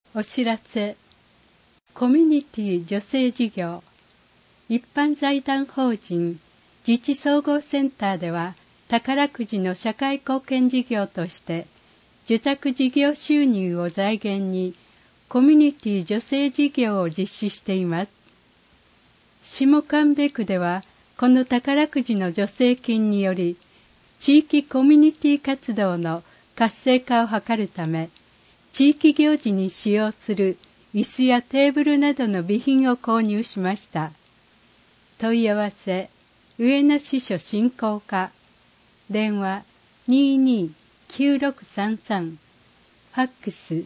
お知らせ。コミュニティ女性事業一般財団法人自治総合センターでは、宝くじの社会貢献事業として受託事業収入を財源にコミュニティ女性事業を実施しています。下神戸区ではこの宝くじの助成金により地域コミュニティ活動の活性化を図るため、地域行事に使用する椅子やテーブルなどの備品を購入しました。問い合わせ、上野支所振興課、電話22-9633、ファックス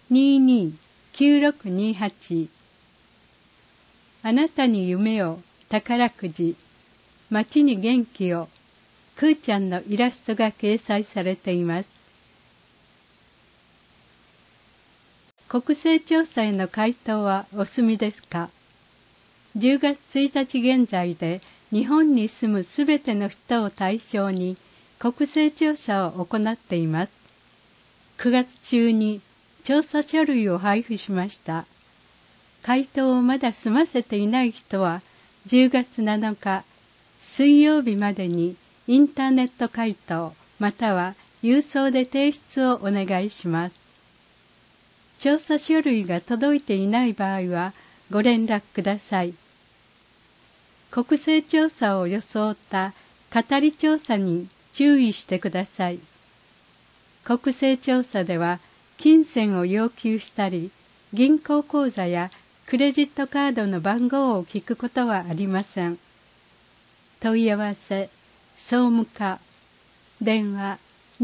22-9628。あなたに夢を、宝くじ、街に元気を、くーちゃんのイラストが掲載されています。国勢調査への回答はお済みですか？ 10 月1日現在で日本に住むすべての人を対象に国勢調査を行っています。9月中に調査書類を配布しました。回答をまだ済ませていない人は10月7日水曜日までにインターネット回答または郵送で提出をお願いします。調査書類が届いていない場合はご連絡ください。国勢調査を装った語り調査に注意してください。国勢調査では金銭を要求したり、銀行口座やクレジットカードの番号を聞くことはありません。問い合わせ、総務課、電話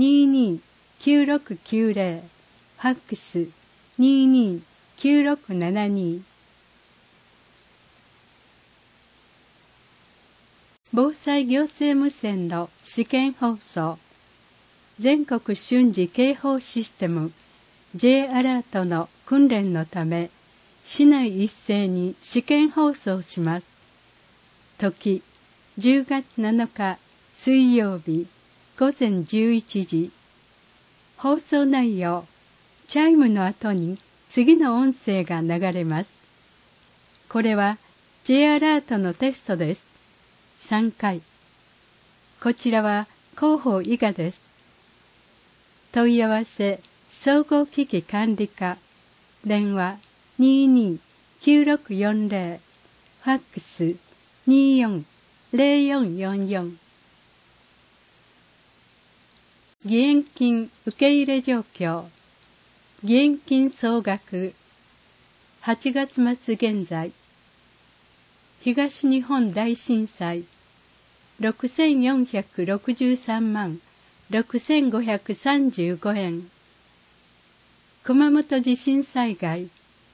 22-9690、ファックス22-9672。防災行政無線の試験放送、全国瞬時警報システム J アラートの訓練のため、市内一斉に試験放送します。時、10月7日水曜日午前11時。放送内容、チャイムの後に次の音声が流れます。これは J アラートのテストです。3回。こちらは広報以下です。問い合わせ、総合機器管理課、電話22-9640、ファックス24-0444。義援金受け入れ状況。義援金総額8月末現在、東日本大震災6463万6535円、熊本地震災害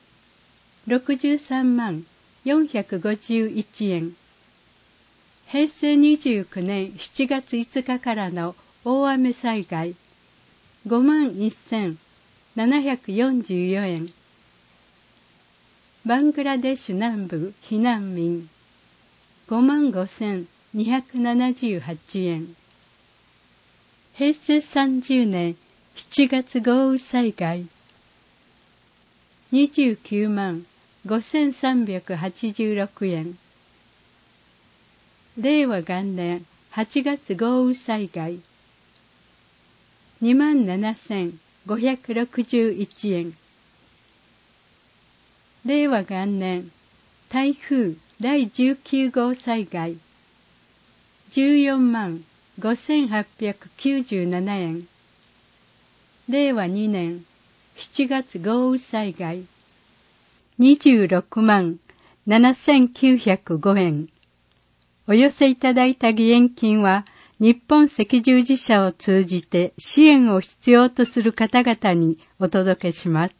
63万451円、平成29年7月5日からの大雨災害5万1744円、バングラデシュ南部避難民5万5278円、平成30年7月豪雨災害29万5386円、令和元年8月豪雨災害2万7561円、令和元年台風第19号災害14万5897円、令和2年7月豪雨災害26万7905円。お寄せいただいた義援金は日本赤十字社を通じて支援を必要とする方々にお届けします。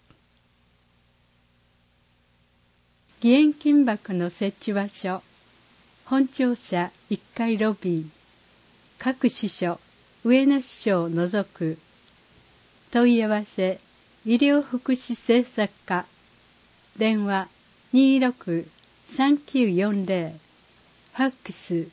義援金箱の設置場所、本庁舎1階ロビー、各支所、上野支所を除く。問い合わせ、医療福祉政策課、電話26-3940、ファックス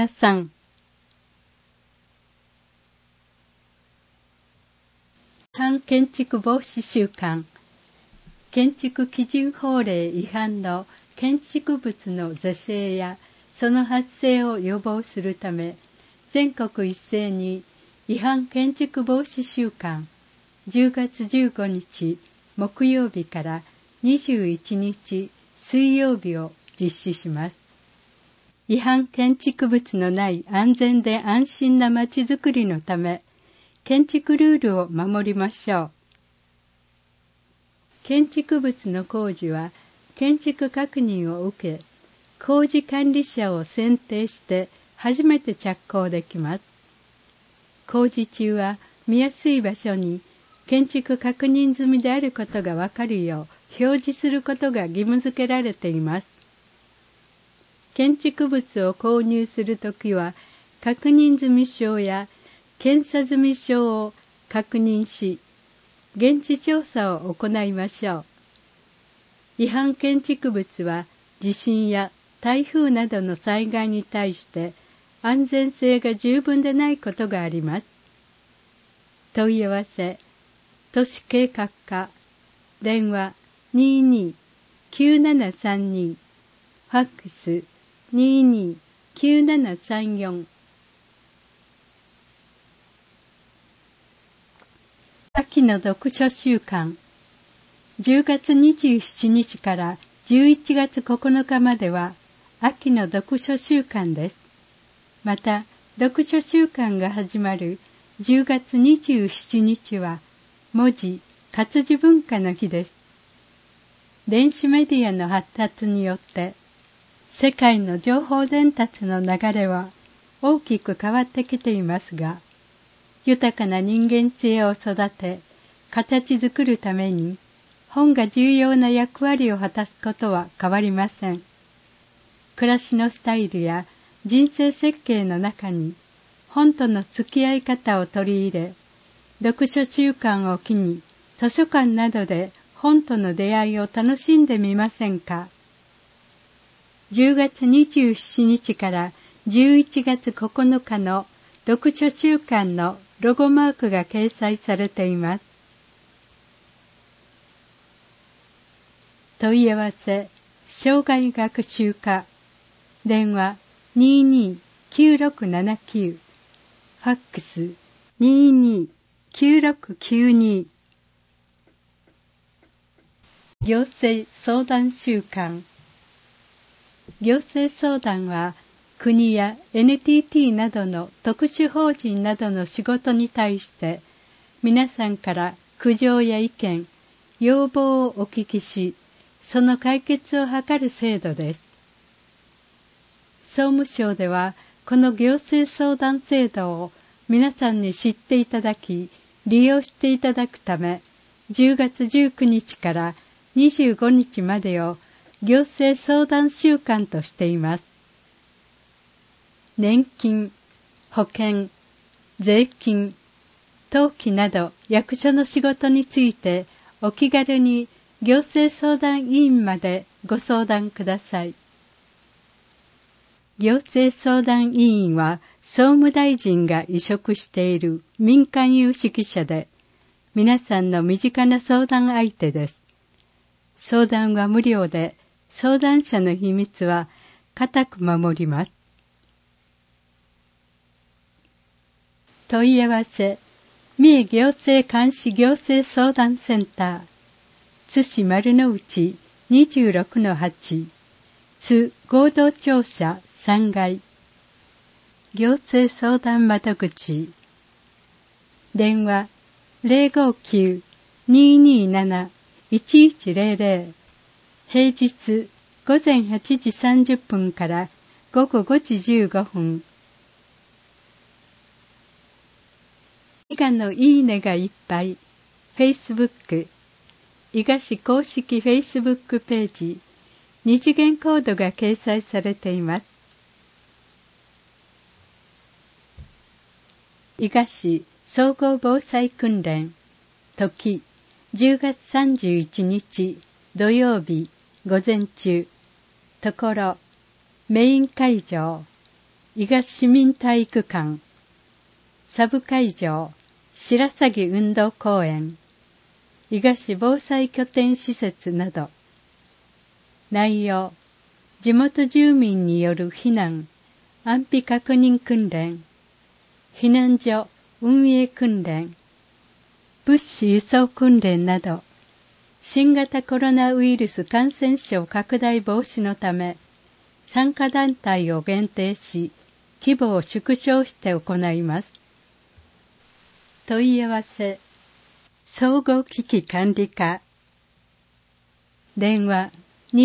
22-9673。単反建築防止週間、建築基準法令違反の建築物の是正やその発生を予防するため、全国一斉に違反建築防止週間、10月15日木曜日から21日水曜日を実施します。違反建築物のない安全で安心なまちづくりのため、建築ルールを守りましょう。建築物の工事は建築確認を受け、工事管理者を選定して初めて着工できます。工事中は見やすい場所に建築確認済みであることがわかるよう表示することが義務付けられています。建築物を購入するときは確認済証や検査済証を確認し、現地調査を行いましょう。違反建築物は地震や台風などの災害に対して安全性が十分でないことがあります。問い合わせ、都市計画課、電話22-9732、ファックス22-9734。秋の読書週間、10月27日から11月9日までは秋の読書週間です。また、読書週間が始まる10月27日は文字・活字文化の日です。電子メディアの発達によって世界の情報伝達の流れは大きく変わってきていますが、豊かな人間性を育て、形作るために本が重要な役割を果たすことは変わりません。暮らしのスタイルや人生設計の中に本との付き合い方を取り入れ、読書習慣を機に図書館などで本との出会いを楽しんでみませんか。10月27日から11月9日の読書週間のロゴマークが掲載されています。問い合わせ、生涯学習課、電話22-9679、ファックス22-9692。行政相談週間。行政相談は国や NTT などの特殊法人などの仕事に対して皆さんから苦情や意見、要望をお聞きし、その解決を図る制度です。総務省ではこの行政相談制度を皆さんに知っていただき、利用していただくため、10月19日から25日までを行政相談週間としています。年金、保険、税金、登記など役所の仕事についてお気軽に行政相談委員までご相談ください。行政相談委員は総務大臣が委嘱している民間有識者で、皆さんの身近な相談相手です。相談は無料で、相談者の秘密は固く守ります。問い合わせ、三重行政監視行政相談センター、津市丸の内 26-8、津合同庁舎3階、行政相談窓口、電話059-227-1100、平日午前8時30分から午後5時15分。伊賀のいいねがいっぱい、Facebook、伊賀市公式 Facebook ページ、二次元コードが掲載されています。伊賀市総合防災訓練、時10月31日土曜日午前中、ところメイン会場、伊賀市民体育館、サブ会場、白鷺運動公園、 伊賀市防災拠点施設など。内容、地元住民による避難、安否確認訓練、避難所運営訓練、物資輸送訓練など、新型コロナウイルス感染症拡大防止のため、参加団体を限定し、規模を縮小して行います。問い合わせ、総合危機管理課。電話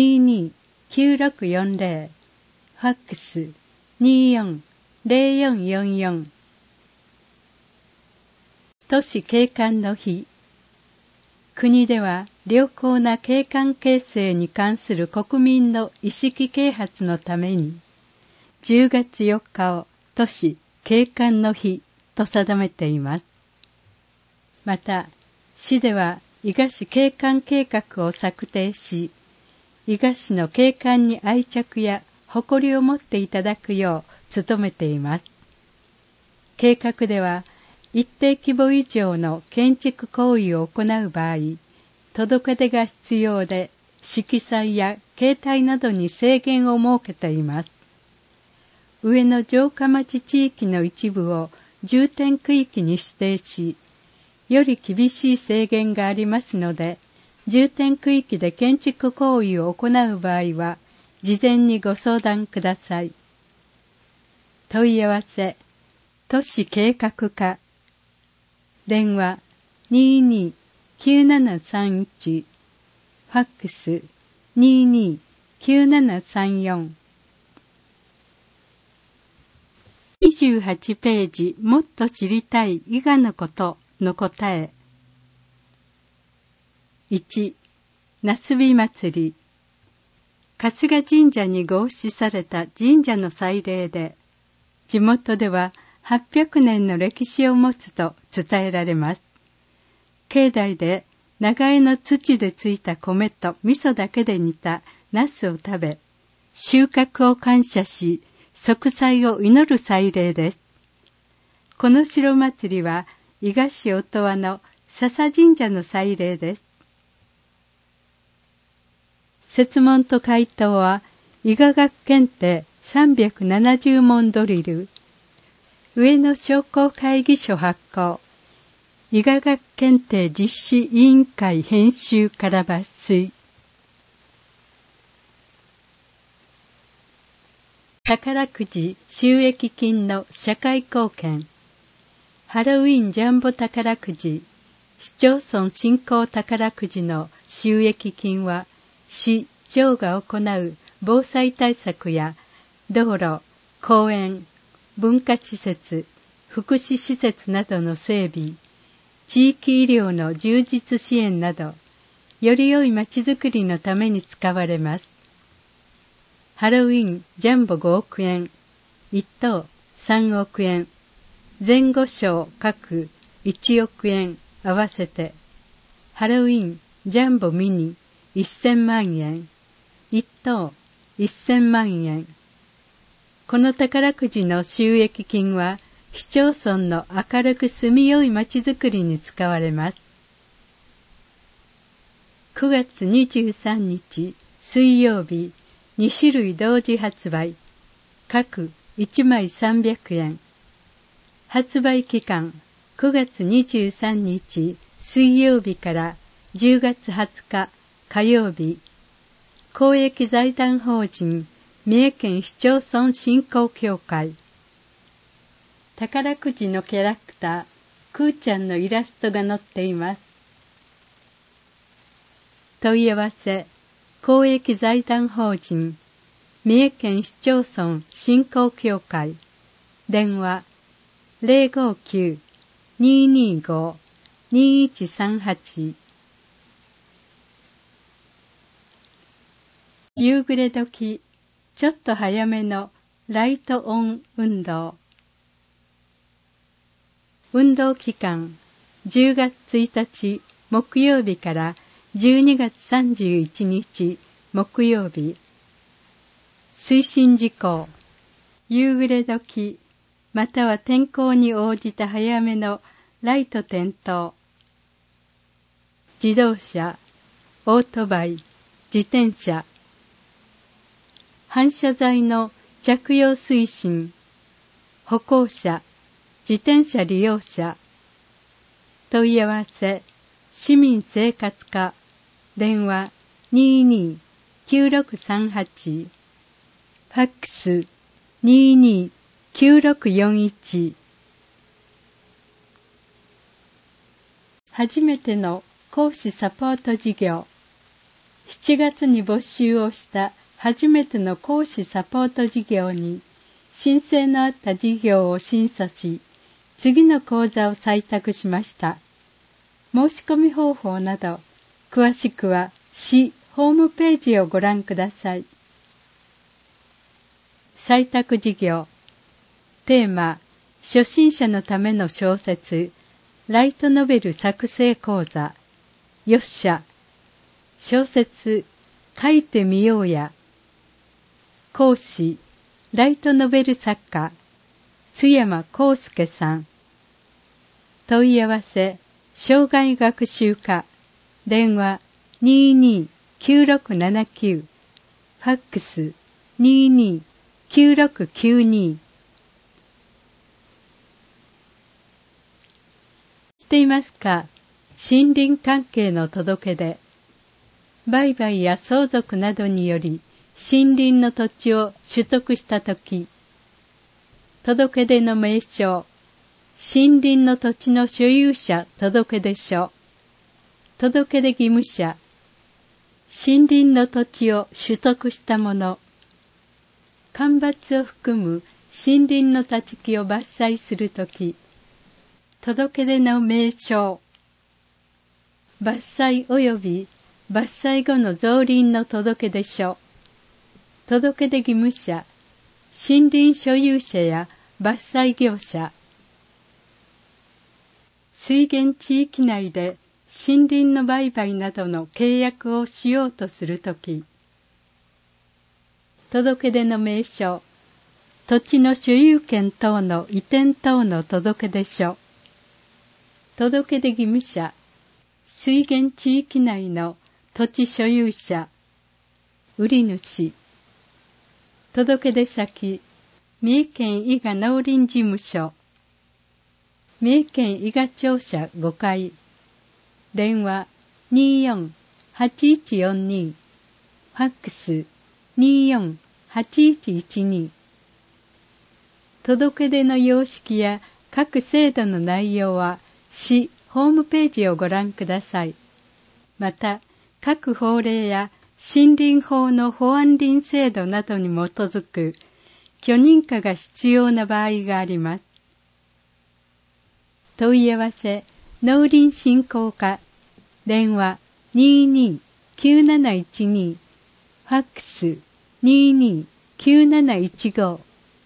22-9640、ファックス24-0444。都市景観の日。国では良好な景観形成に関する国民の意識啓発のために、10月4日を都市景観の日と定めています。また、市では伊賀市景観計画を策定し、伊賀市の景観に愛着や誇りを持っていただくよう努めています。計画では、一定規模以上の建築行為を行う場合、届け出が必要で、色彩や形態などに制限を設けています。上野城下町地域の一部を重点区域に指定し、より厳しい制限がありますので、重点区域で建築行為を行う場合は、事前にご相談ください。問い合わせ、都市計画課。電話22-9731、ファックス22-9734。28ページ、もっと知りたい伊賀のことの答え。1、なすび祭り。春日神社に合祀された神社の祭礼で、地元では800年の歴史を持つと伝えられます。境内で長江の土でついた米と味噌だけで煮たナスを食べ、収穫を感謝し、息災を祈る祭礼です。この城祭りは伊賀市音羽の笹神社の祭礼です。設問と回答は伊賀学検定370問ドリル、上野商工会議所発行、伊賀学検定実施委員会編集から抜粋。宝くじ収益金の社会貢献。ハロウィンジャンボ宝くじ、市町村振興宝くじの収益金は、市・町が行う防災対策や道路、公園、文化施設、福祉施設などの整備、地域医療の充実支援など、より良いまちづくりのために使われます。ハロウィンジャンボ5億円、1等3億円、前後賞各1億円合わせて、ハロウィンジャンボミニ1000万円、1等1000万円。この宝くじの収益金は、市町村の明るく住みよいまちづくりに使われます。9月23日水曜日、2種類同時発売、各1枚300円。発売期間、9月23日水曜日から10月20日火曜日。公益財団法人三重県市町村振興協会。宝くじのキャラクター、くーちゃんのイラストが載っています。問い合わせ、公益財団法人三重県市町村振興協会。電話059-225-2138。夕暮れ時、ちょっと早めのライトオン運動。運動期間、10月1日木曜日から12月31日木曜日。推進事項、夕暮れ時、または天候に応じた早めのライト点灯。 自動車、オートバイ、自転車。反射材の着用推進。歩行者、自転車利用者。問い合わせ、市民生活課、電話22-9638、ファックス22-9641。初めての講師サポート事業。7月に募集をした初めての講師サポート事業に申請のあった事業を審査し、次の講座を採択しました。申し込み方法など、詳しくは市ホームページをご覧ください。採択事業。テーマ、初心者のための小説、ライトノベル作成講座。よっしゃ。小説、書いてみようや。講師、ライトノベル作家、津山康介さん。問い合わせ、障害学習課、電話22-9679、ファックス22-9692。知っていますか？森林関係の届け出。売買や相続などにより森林の土地を取得したとき、届け出の名称、森林の土地の所有者届出書、届出義務者、森林の土地を取得した者、間伐を含む森林の立ち木を伐採するとき、届出の名称、伐採及び伐採後の造林の届出書、届出義務者、森林所有者や伐採業者。水源地域内で森林の売買などの契約をしようとするとき、届出の名称、土地の所有権等の移転等の届出書、届出義務者、水源地域内の土地所有者、売り主。届出先、三重県伊賀農林事務所、三重県伊賀庁舎5階、電話24-8142、ファックス24-8112。届出の様式や各制度の内容は市ホームページをご覧ください。また、各法令や森林法の保安林制度などに基づく許認可が必要な場合があります。問い合わせ、農林振興課、電話22-9712、ファックス22-9715。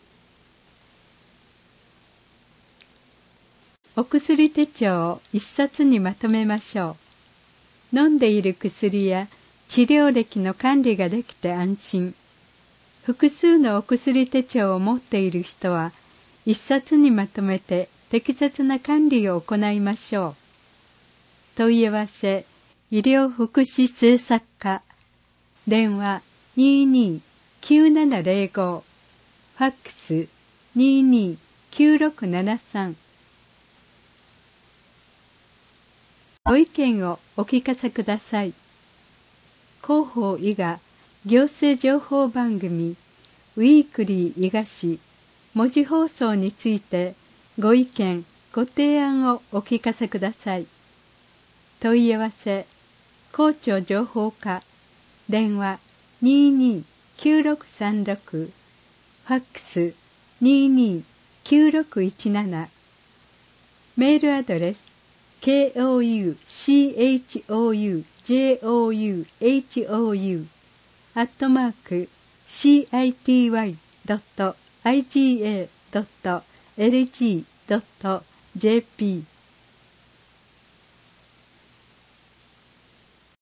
お薬手帳を一冊にまとめましょう。飲んでいる薬や治療歴の管理ができて安心。複数のお薬手帳を持っている人は、一冊にまとめて適切な管理を行いましょう。問い合わせ、医療福祉政策課、電話22-9705、ファックス22-9673。ご意見をお聞かせください。広報伊賀行政情報番組ウィークリー伊賀市文字放送についてご意見、ご提案をお聞かせください。問い合わせ、校長情報課、電話22-9636、ファックス22-9617。メールアドレス、kouchouhou@city.iga.lg.jp